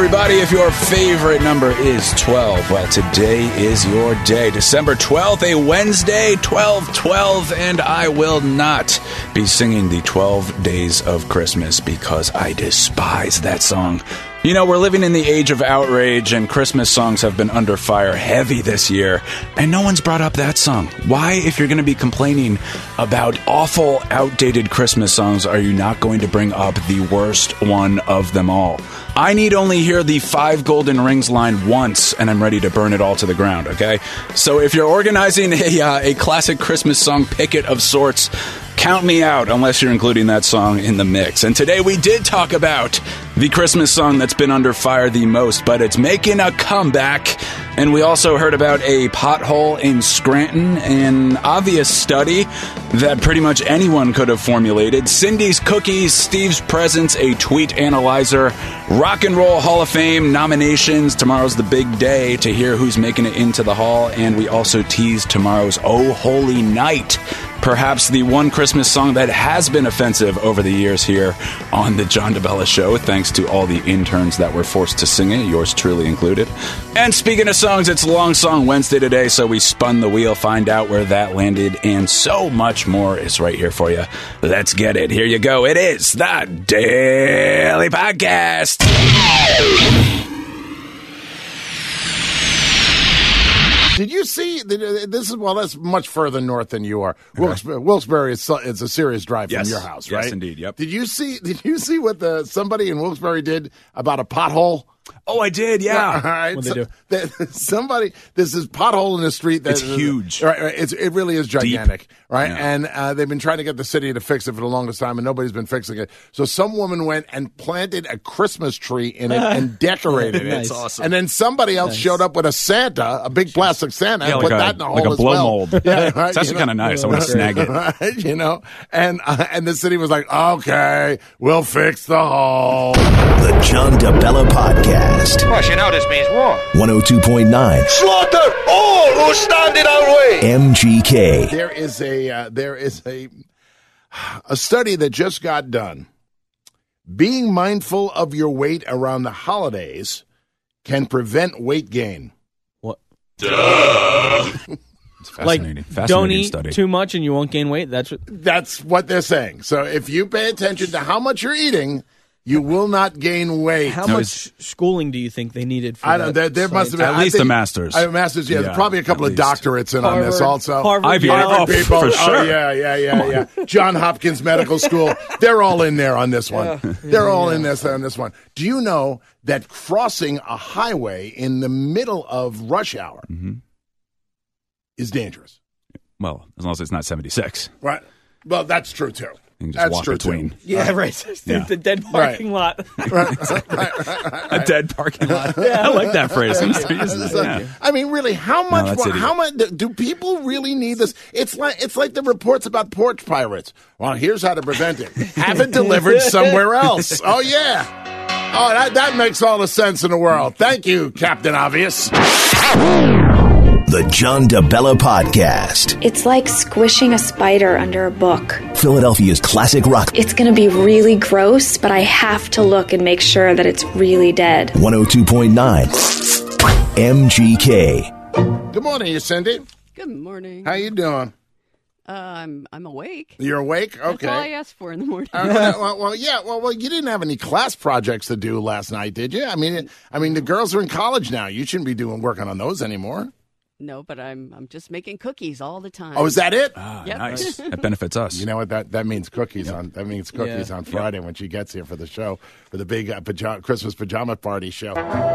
everybody. If your favorite number is 12, well, today is your day. December 12th, a Wednesday, 12/12, and I will not be singing the 12 Days of Christmas because I despise that song. You know, we're living in the age of outrage, and Christmas songs have been under fire heavy this year, and no one's brought up that song. Why, if you're going to be complaining about awful, outdated Christmas songs, are you not going to bring up the worst one of them all? I need only hear the 5 golden rings line once, and I'm ready to burn it all to the ground, okay? So if you're organizing a classic Christmas song picket of sorts, count me out unless you're including that song in the mix. And today we did talk about the Christmas song that's been under fire the most, but it's making a comeback. And we also heard about a pothole in Scranton, an obvious study that pretty much anyone could have formulated, Cindy's Cookies, Steve's Presents, a tweet analyzer, Rock and Roll Hall of Fame nominations. Tomorrow's the big day to hear who's making it into the hall, and we also teased tomorrow's Oh Holy Night, perhaps the one Christmas song that has been offensive over the years here on the John DeBella Show, thanks to all the interns that were forced to sing it, yours truly included. And speaking of songs, it's Long Song Wednesday today, so we spun the wheel, find out where that landed, and so much more is right here for you. Let's get it. Here you go. It is the Daily Podcast. Did you see, this is, well, that's much further north than you are. Wilkes-Barre is a serious drive from your house, right? Yes, indeed, yep. Did you see what somebody in Wilkes-Barre did about a pothole? Oh, I did, yeah. All right. What'd they do? There's this pothole in the street. It's huge. Right, it really is gigantic, deep. right? Yeah. And they've been trying to get the city to fix it for the longest time, and nobody's been fixing it. So some woman went and planted a Christmas tree in it and decorated it. That's awesome. And then somebody else showed up with a Santa, a big plastic Santa, and put that in the hole like a as blow well. mold. Yeah, right, it's actually kind of nice. I want to snag it. Right, you know? And the city was like, okay, we'll fix the hole. The John DeBella Podcast. Well, you know this means war. 102.9 Slaughter all who stand in our way. MGK. There is a study that just got done. Being mindful of your weight around the holidays can prevent weight gain. What? It's fascinating. Don't eat study. too much and you won't gain weight. That's what they're saying. So if you pay attention to how much you're eating, you will not gain weight. How much schooling do you think they needed for I don't know. There must have been at least a master's. Masters, yeah. Yeah, Probably a couple of doctorates in on this also. Harvard people. for sure. Oh, yeah. John Hopkins Medical School. They're all in there on this one. They're all in this on this one. Do you know that crossing a highway in the middle of rush hour is dangerous? Well, as long as it's not 76. Right. Well, that's true, too. You can just walk between. Yeah, right. Yeah. The dead parking lot. A dead parking lot. Yeah, I like that phrase. I mean, really, how much? How much do people really need this? It's like the reports about porch pirates. Well, here's how to prevent it: have it delivered somewhere else. Oh yeah. Oh, that makes all the sense in the world. Thank you, Captain Obvious. The John DeBella Podcast. It's like squishing a spider under a book. Philadelphia's classic rock. It's going to be really gross, but I have to look and make sure that it's really dead. 102.9 MGK. Good morning, Cindy. Good morning. How you doing? I'm awake. You're awake? Okay. That's all I asked for in the morning. Well, you didn't have any class projects to do last night, did you? I mean, the girls are in college now. You shouldn't be working on those anymore. No, but I'm just making cookies all the time. Oh, is that it? Yep. Nice. That benefits us. You know what? That means cookies on Friday when she gets here for the show, for the big Christmas pajama party show.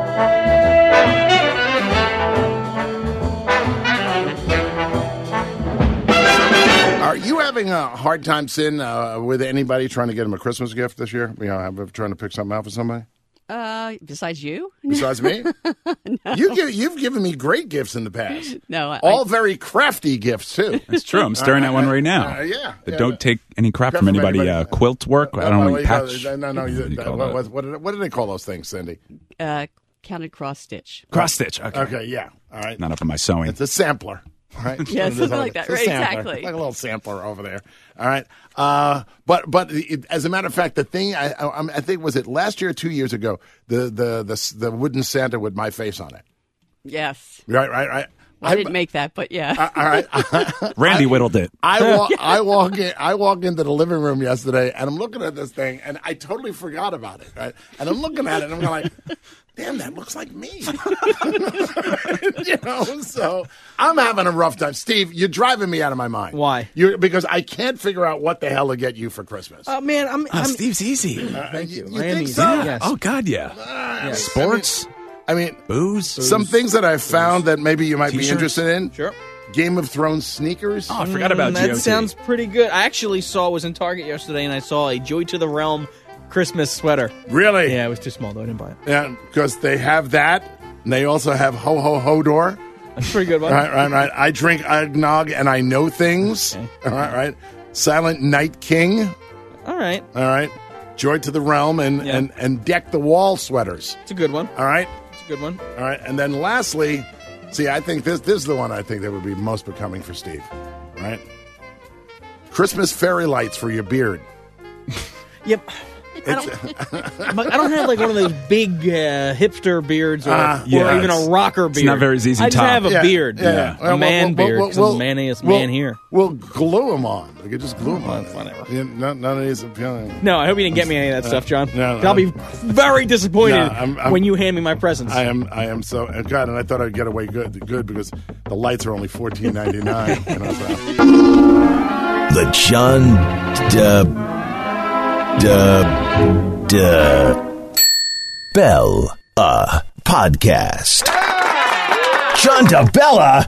Are you having a hard time, Sin, with anybody trying to get him a Christmas gift this year? Trying to pick something out for somebody? Besides you? Besides me? No. You've given me great gifts in the past. No. All very crafty gifts, too. It's true. I'm staring at one right now. Don't take any crap from anybody. Quilt work. I don't know. Patch. No. What do they call those things, Cindy? Counted cross stitch. Cross stitch. Okay. Okay, yeah. All right. Not up in my sewing. It's a sampler. right? Yeah, something like that. It's a Right, sampler, exactly. like a little sampler over there. All right. But as a matter of fact, the thing I think was it last year or 2 years ago, the wooden Santa with my face on it. Yes. Right. I didn't make that, but yeah. All right. Randy whittled it. I walk into the living room yesterday, and I'm looking at this thing, and I totally forgot about it. Right, and I'm looking at it, and I'm going like, "Damn, that looks like me." So I'm having a rough time. Steve, you're driving me out of my mind. Why? Because I can't figure out what the hell to get you for Christmas. Man, I'm Steve's easy. Thank you. You think Randy's- so? Yes. Oh, God, yeah. Sports, I mean, booze. some things that I've found that maybe you might be T-shirts? interested in. Sure. Game of Thrones sneakers. Oh, I forgot about that GOT. sounds pretty good. I actually was in Target yesterday, and I saw a Joy to the Realm Christmas sweater. Really? Yeah, it was too small, though. I didn't buy it. Yeah, because they have that, and they also have Ho Ho Hodor. That's a pretty good one. Right. I drink eggnog and I know things. Okay. All right. Silent Night King. All right. All right. Joy to the Realm and Deck the Wall sweaters. It's a good one. All right. It's a good one. All right. And then lastly, see, I think this is the one I think that would be most becoming for Steve. All right. Christmas fairy lights for your beard. Yep. I don't have like one of those big hipster beards or even a rocker beard. It's not very ZZ I just Top. have a beard. Yeah. A man beard. 'Cause I'm the manliest man here. We'll glue them on. We could just glue them on. Whatever. Yeah, none of these appealing. No, I hope you didn't get me any of that stuff, John. no. I'll be very disappointed No, I'm- when you hand me my presents. I am so God, and I thought I'd get away good because the lights are only $14.99. The John Bell Podcast. John DeBella.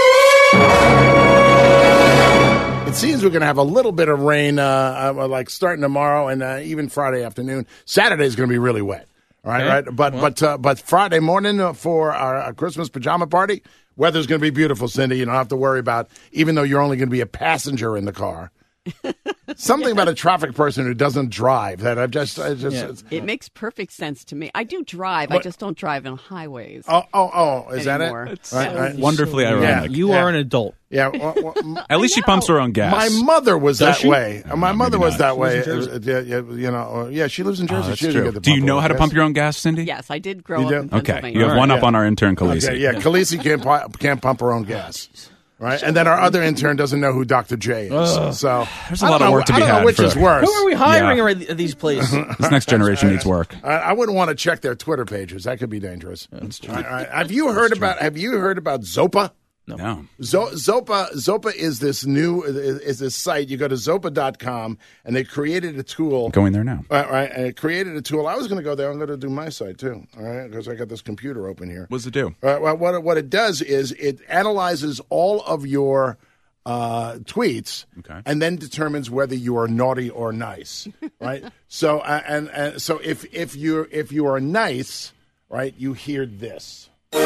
It seems we're going to have a little bit of rain, like starting tomorrow and even Friday afternoon. Saturday's going to be really wet. All right, Okay. right. But Friday morning for our Christmas pajama party, weather's going to be beautiful, Cindy. You don't have to worry about, even though you're only going to be a passenger in the car. Something about a traffic person who doesn't drive that I've just It makes perfect sense to me. I do drive. I just don't drive on highways. Is anymore. that it? Right. Wonderfully ironic. You are an adult. Yeah. At least she pumps her own gas. My mother was that she? way. My mother was not. that way. She lives in She lives in Jersey. That's She doesn't true. get to Do you pump know her how to gas. pump your own gas, Cindy? Yes, I did grow You up do? in Okay. Pennsylvania. You have one up on our intern, Khaleesi. Okay, yeah, Khaleesi can't pump her own gas. Right, and then our other intern doesn't know who Dr. J is. So There's a lot of work to be I don't had know which for- is worse. Who are we hiring Yeah. at these places? This next generation needs work. I wouldn't want to check their Twitter pages. That could be dangerous. That's true. Have you heard about Zopa? No. Zopa is this site. You go to Zopa.com, and they created a tool. Going there now. Right, and it created a tool. I was going to go there. I'm going to do my site too. All right, because I got this computer open here. What does it do? Well, what it does is it analyzes all of your tweets, Okay. and then determines whether you are naughty or nice. Right. So and so if you are nice, right, you hear this.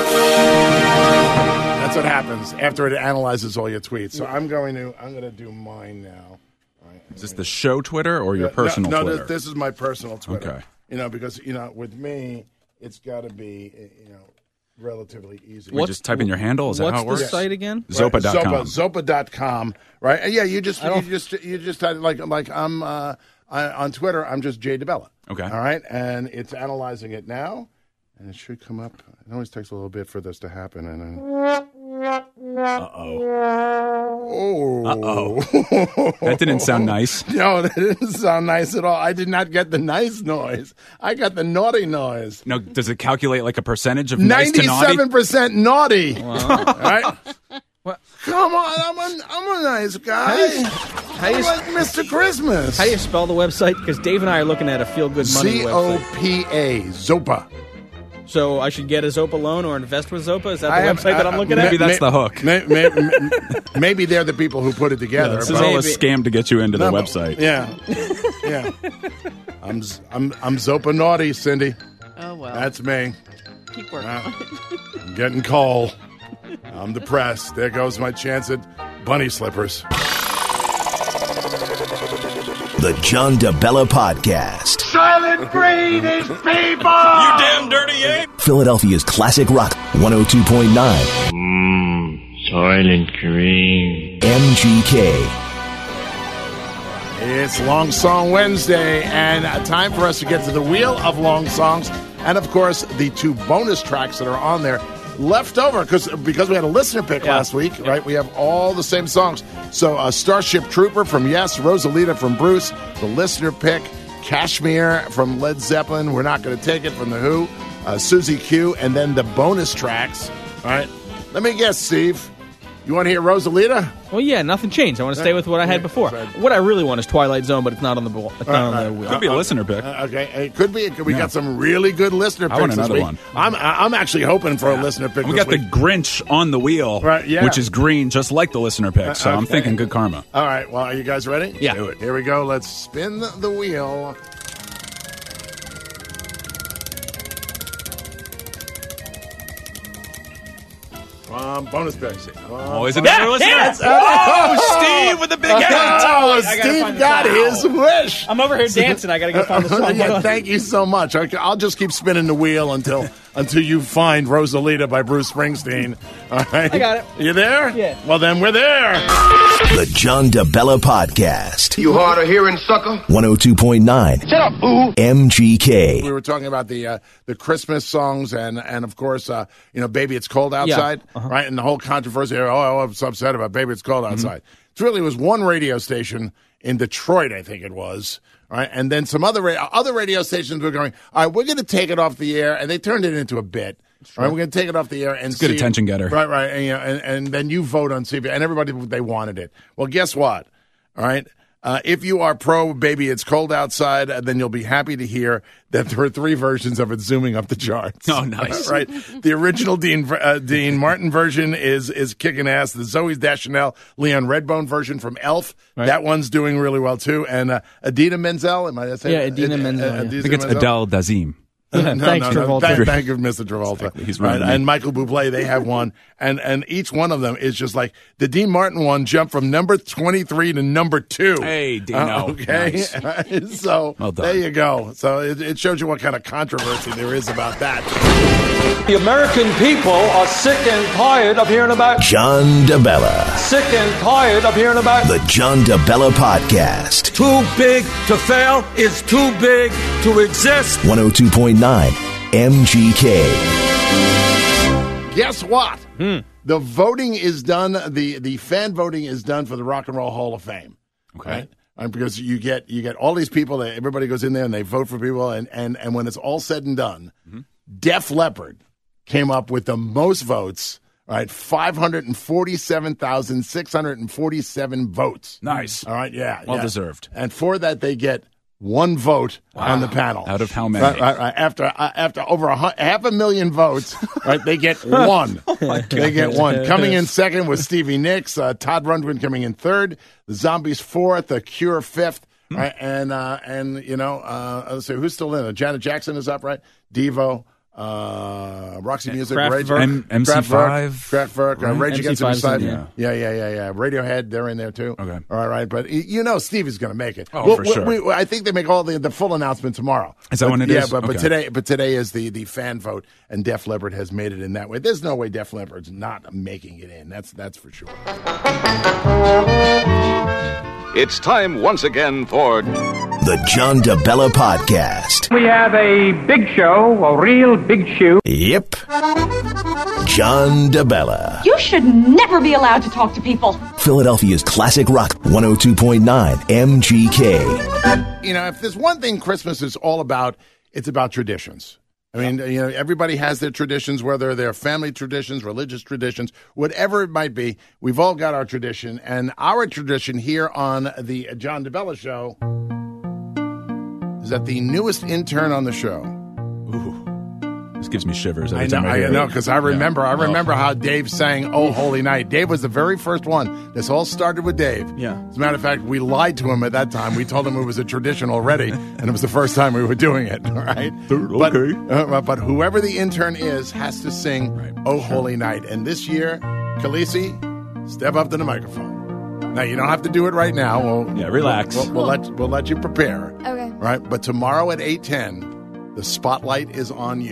That's what happens after it analyzes all your tweets. So I'm going to do mine now. Right. Is this the show Twitter or your personal no, Twitter? this is my personal Twitter. Okay. Because with me, it's got to be relatively easy. We just type in your handle? Is that What's how it works? the site again? Zopa.com. Zopa.com. Right? Yeah, you just like I'm on Twitter, I'm just Jay DeBella. Okay. All right? And it's analyzing it now, and it should come up. It always takes a little bit for this to happen, and then That didn't sound nice. No, that didn't sound nice at all. I did not get the nice noise. I got the naughty noise. No, does it calculate like a percentage of nice to naughty? 97% naughty. Wow. All right? What? Come on, I'm a nice guy. I'm like Mr. Christmas. How do you spell the website? Because Dave and I are looking at a Feel Good Money website. Zopa, Zopa. So I should get a Zopa loan or invest with Zopa? Is that the website that I'm looking at? Maybe that's the hook. Maybe they're the people who put it together. This is all a scam to get you into the website. Yeah. I'm Zopa naughty, Cindy. Oh, well. That's me. Keep working. I'm getting coal. I'm depressed. There goes my chance at bunny slippers. The John DeBella Podcast. Silent breathing people! Damn dirty ape! Philadelphia's classic rock 102.9. Soylent Green. MGK. It's Long Song Wednesday, and time for us to get to the Wheel of Long Songs. And, of course, the 2 bonus tracks that are on there left over because we had a listener pick last week, right? We have all the same songs. So Starship Trooper from Yes, Rosalita from Bruce, the listener pick, Kashmir from Led Zeppelin, We're Not Gonna Take It from The Who, Susie Q, and then the bonus tracks. All right. Let me guess, Steve. You want to hear Rosalita? Well, yeah, nothing changed. I want to stay with what I had before. What I really want is Twilight Zone, but it's not on the wheel. Could be a listener pick. Okay, it could be. We got some really good listener picks. I want another this one. I'm actually hoping for a listener pick. We got the Grinch on the wheel, which is green, just like the listener pick. So I'm thinking good karma. All right. Well, are you guys ready? Yeah. Do it. Here we go. Let's spin the wheel. Bonus pick. Is it another listener? Steve with the big hat. Steve got his wish. I'm over here dancing. I got to go find the song. Thank you so much. I'll just keep spinning the wheel until you find Rosalita by Bruce Springsteen. All right. I got it. You there? Yeah. Well, then we're there. The John DeBella Podcast. You hard of hearing, sucker? 102.9. Shut up, fool. MGK. We were talking about the Christmas songs and of course, Baby It's Cold Outside, right? And the whole controversy, I'm so upset about Baby It's Cold Outside. It was one radio station in Detroit, I think it was, right? And then some other radio stations were going, all right, we're going to take it off the air, and they turned it into a bit. All right, we're going to take it off the air and it's a good attention getter. Right, and then you vote on CBS, and everybody, they wanted it. Well, guess what? All right. If you are pro Baby It's Cold Outside, then you'll be happy to hear that there are 3 versions of it zooming up the charts. Oh, nice. Right? The original Dean Martin version is kicking ass. The Zooey Deschanel, Leon Redbone version from Elf, that one's doing really well, too. And Idina Menzel, am I saying? Yeah, Idina Menzel. I think it's Adele Dazeem. Thanks, Travolta. Thank you, Mr. Travolta. Exactly. He's right. And Michael Bublé, they have one. And each one of them is just like the Dean Martin one jumped from number 23 to number 2. Hey, Dino. Okay. Nice. So well done. There you go. So it shows you what kind of controversy there is about that. The American people are sick and tired of hearing about John DeBella. Sick and tired of hearing about The John DeBella Podcast. Too big to fail is too big to exist. 102.9 MGK. Guess what? The voting is done. The fan voting is done for the Rock and Roll Hall of Fame. Okay. Right? Because you get all these people. Everybody goes in there and they vote for people. And when it's all said and done, Def Leppard came up with the most votes. Right, 547,647 votes. Nice. All right, yeah. Well deserved. And for that, they get 1 vote on the panel. Out of how many? Right. After over 500,000 votes, right, they get 1. They get 1. Coming in second was Stevie Nicks, Todd Rundgren coming in third, the Zombies 4th, the Cure 5th, right, and let's see who's still in it. Janet Jackson is up, right? Devo. Roxy Music, MC5, Kraftwerk, Rage Against the Machine. Yeah. Radiohead, they're in there too. Okay, all right, but Steve is going to make it. For sure. I think they make all the full announcement tomorrow. Is that when it is? Yeah, but today is the fan vote, and Def Leppard has made it in that way. There's no way Def Leppard's not making it in. That's for sure. It's time once again for The John DeBella Podcast. We have a big show, a real big shoe. Yep. John DeBella. You should never be allowed to talk to people. Philadelphia's classic rock, 102.9 MGK. If there's one thing Christmas is all about, it's about traditions. I mean, everybody has their traditions, whether they're family traditions, religious traditions, whatever it might be. We've all got our tradition. And our tradition here on the John DeBella Show is that the newest intern on the show. Ooh. This gives me shivers. I know, because I remember how Dave sang "Oh Holy Night." Dave was the very first one. This all started with Dave. Yeah. As a matter of fact, we lied to him at that time. We told him it was a tradition already, and it was the first time we were doing it. All right. Okay. But whoever the intern is has to sing "Oh Holy Night." And this year, Khaleesi, step up to the microphone. Now you don't have to do it right now. Relax. We'll let you prepare. Okay. Right. But tomorrow at 8:10, the spotlight is on you.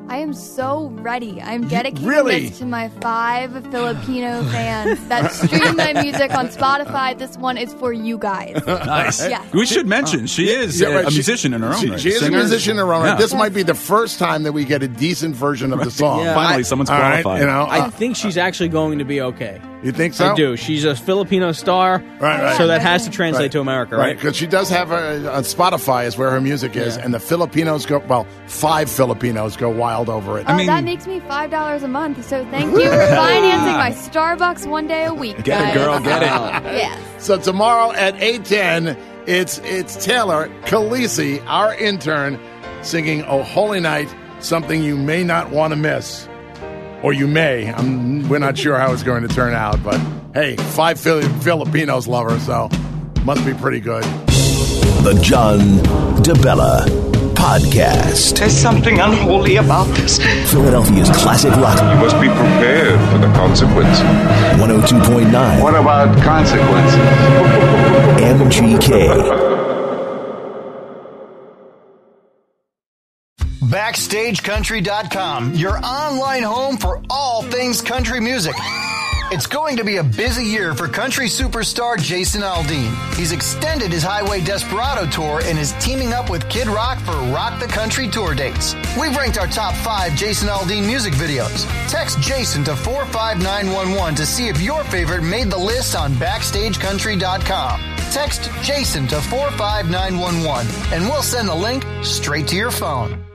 I am so ready. I'm dedicating this to my 5 Filipino fans that stream my music on Spotify. This one is for you guys. Nice. Yeah. We should mention she is a musician in her own right. She is a musician in her own right. This might be the first time that we get a decent version of the song. Yeah. Finally, someone's qualified. Right, I think she's actually going to be okay. You think so? I do. She's a Filipino star, so that has to translate to America, right? Because she does have on Spotify is where her music is, and the Filipinos 5 Filipinos go wild over it. That makes me $5 a month, so thank you for financing my Starbucks one day a week, Get guys. it, girl, get it. Yes. So tomorrow at 8:10, it's Taylor Khaleesi, our intern, singing "Oh Holy Night," something you may not want to miss. Or you may. We're not sure how it's going to turn out, but hey, 5 Filipinos love her, so must be pretty good. The John DeBella Podcast. There's something unholy about this. Philadelphia's classic rock. You must be prepared for the consequences. 102.9. What about consequences? MGK. BackstageCountry.com, your online home for all things country music. It's going to be a busy year for country superstar Jason Aldean. He's extended his Highway Desperado tour and is teaming up with Kid Rock for Rock the Country tour dates. We've ranked our top 5 Jason Aldean music videos. Text Jason to 45911 to see if your favorite made the list on BackstageCountry.com. Text Jason to 45911 and we'll send the link straight to your phone.